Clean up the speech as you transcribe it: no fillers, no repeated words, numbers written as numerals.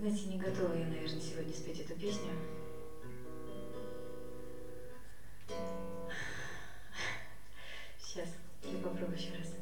Знаете, не готова я, наверное, сегодня спеть эту песню.